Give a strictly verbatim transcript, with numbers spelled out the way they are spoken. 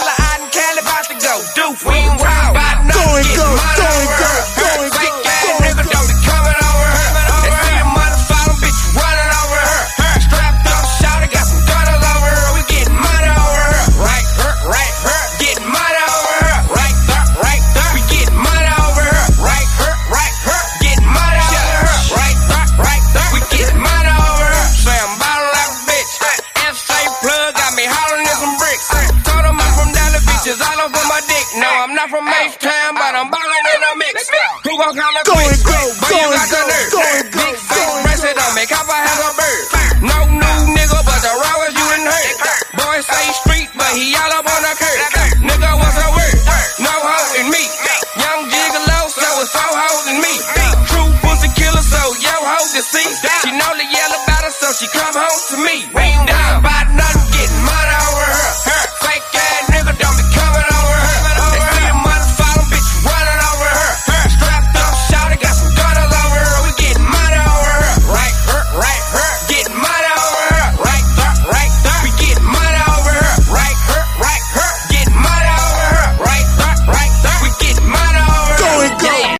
Holla out in Cali, about to go. Doof, we ain't worried about nothing. Go and go, Get go money and over go, her. go and go, Fake go ass and nigga go. don't be coming over her. And see your mother falling, bitch, running over her. Strapped up, shouted, got some gunners over her. We getting money over her. Right, her, right, her. Getting money over her. Right there, right there. We getting money over her. Right, her, right, her. Getting money over her. Right there, right there. We getting money over her. Say I'm ballin' like a bitch. F A plug got me hollering in some bricks. Told them I'm from Dallas Beaches, all over my dick. No, I'm not from H-Town, but I'm ballin' in a mix. Who gon' call the Go and quick? go, But go you and got the go, nerve. go and go, Big go face and bracelet on me, cop I have a bird. No new nigga, but the robbers you done hurt. Boy say street, but he all up on the curb. Nigga, what's her word? No hoe in me. Young gigolo, so it's four hoes in me. True pussy killer, so yo hoe can see. She know the yell about her, so she come home to me.